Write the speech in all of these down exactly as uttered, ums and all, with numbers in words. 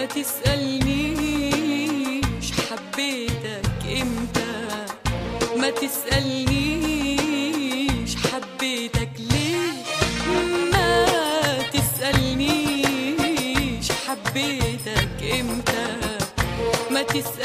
ما تسألنيش حبيتك امتى، ما تسألنيش حبيتك ليه، ما تسألنيش حبيتك امتى، ما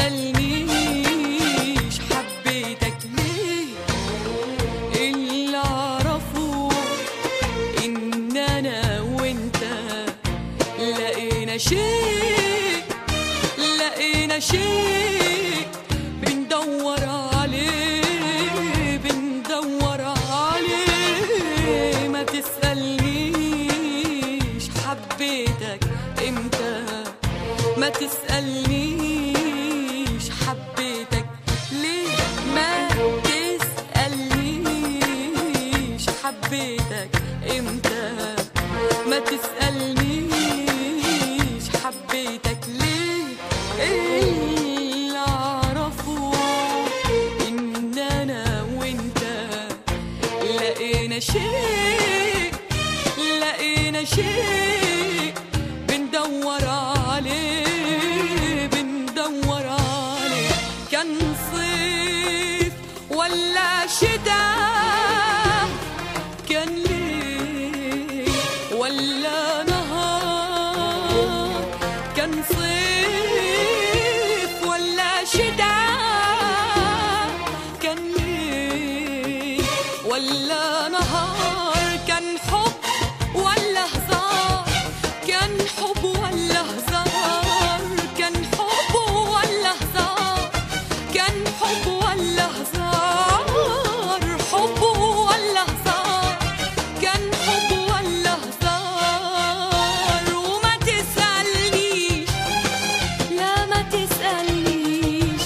تسألنيش حبيتك ليه. اللي اعرفه ان انا وانت لقينا شيء، لقينا شيء بندور عليه، بندور عليه. ما تسألنيش حبيتك امتى، ما تسألنيش حبيتك ليه، ما تسألنيش حبيتك امتى، ما تسألنيش حبيتك ليه. اللي اعرفه ان انا وانت لقينا شيء، لقينا شيء بندور عليه، بندور عليه. كان صيف ولا شتاء، كان ليل ولا نهار، كان صيف ولا شتاء، كان ليل ولا نهار، كان حب ولا هزار، كان حب ولا هزار، كان حب ولا هزار، كان حب ولا هزار، حب ولا هزار، كان حب ولا هزار. وما تسألنيش، لا ما تسألنيش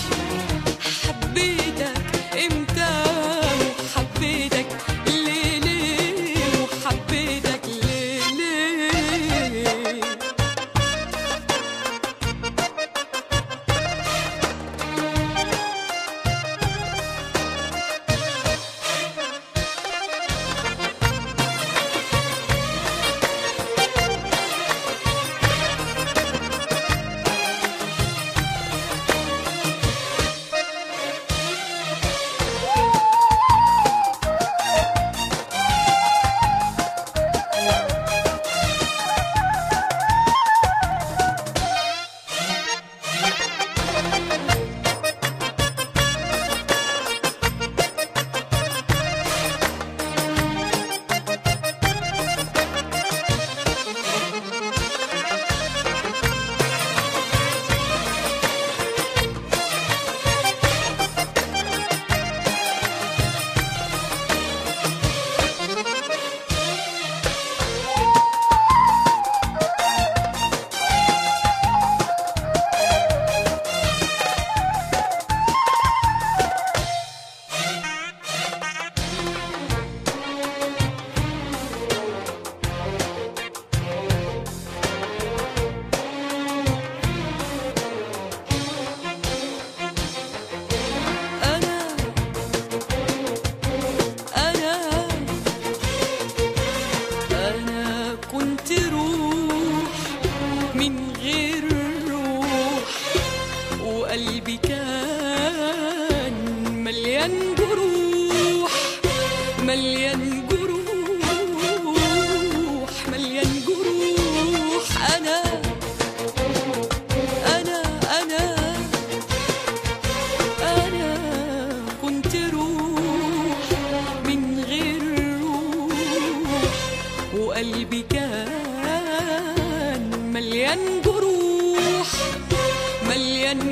حبيتك امتى وحبيتك ليه، ليه وحبيتك ليه، ليه. قلبي كان مليان جروح، مليان جروح، مليان جروح. أنا أنا أنا أنا كنت روح من غير روح، وقلبي كان مليان جروح، مليان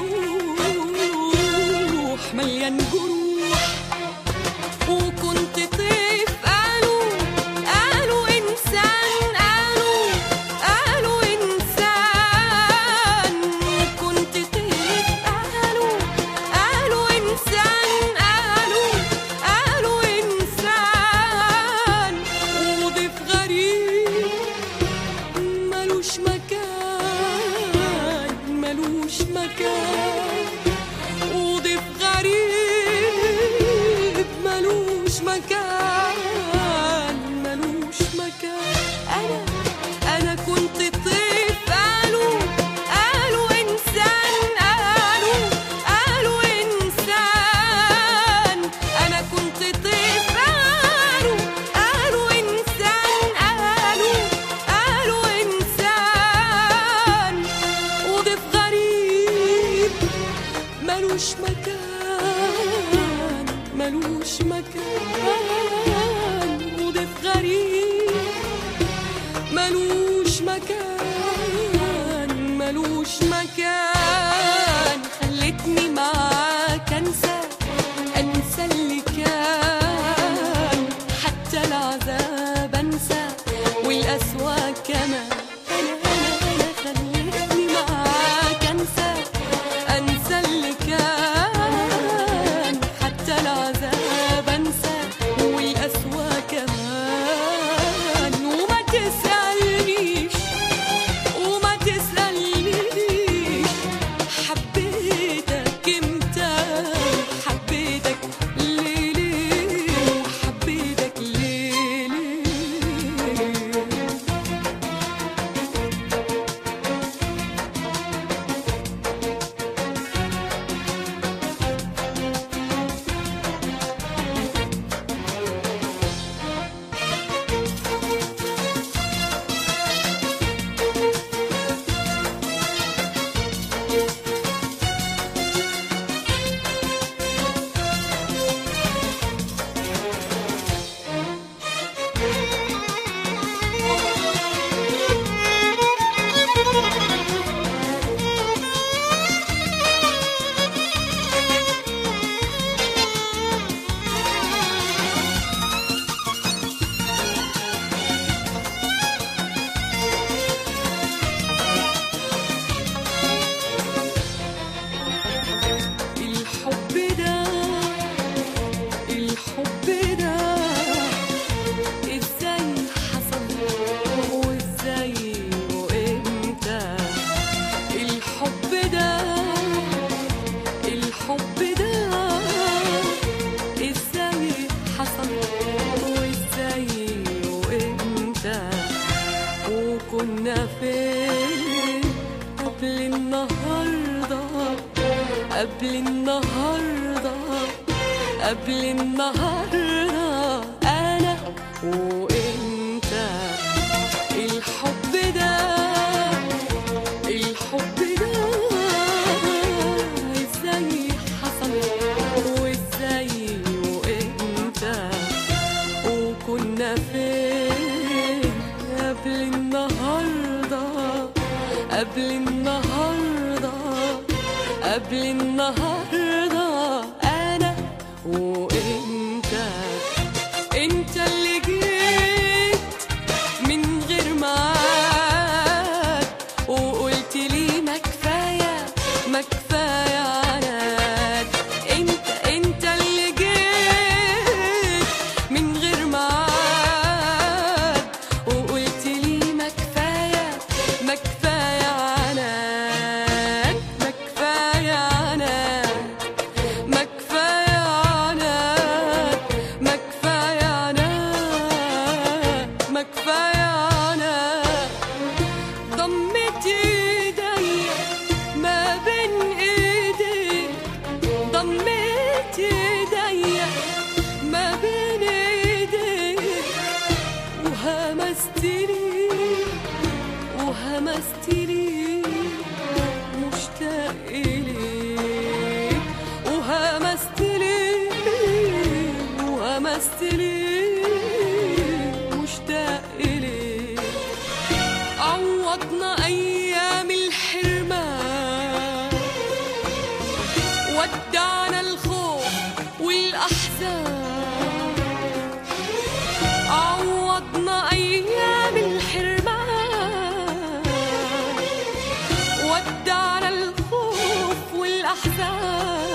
جروح، مليان جروح. وكنت طيف، قالوا قالوا إنسان، قالوا قالوا إنسان. كنت طيف، قالوا قالوا إنسان، قالوا قالوا إنسان. وضيف غريب ملوش مكان، ملوش مكان. وضيف غريب ملوش مكان، ملوش مكان. أنا أنا كنت طيف، قالوا ملوش مكان. خلتني معاك انسى انسى اللي كان، حتى العذاب انسى والقسوة كمان. انا انا انا خلتني معاك انسى انسى اللي كان، حتى العذاب انسى والقسوة كمان. وما تسألنيش وما تسألنيش حبيتك امتى، حبيتك ليه ليه، حبيتك ليه ليه. كنا فين قبل النهاردة، قبل النهاردة، قبل النهاردة، أنا وإنت. الحب ده الحب ده إزاي حصل وإزاي وإنت، وكنا فين قبل النهاردة، قبل النهاردة، قبل النهاردة، أنا وإنت. أنت اللي جيت من غير ميعاد وقلت لي ما كفاية ما كفاية عناد. أنت أنت اللي جيت من غير ميعاد وقلت لي ما كفاية ما كفاية عناد، ما كفاية عناد، ما كفاية عناد، ما كفاية عناد، ما كفاية عناد. ضمت ايديا ما بين ايديك، ضمت ايديا ما بين ايديك، وهمستني وهمستني مشتاق إليك، وهمستني وهمستني مشتاق إليك. عوضنا أيام الحرمان، ودعنا الخوف والأحزان. عوضنا أيام الحرمان، ودعنا الخوف والأحزان.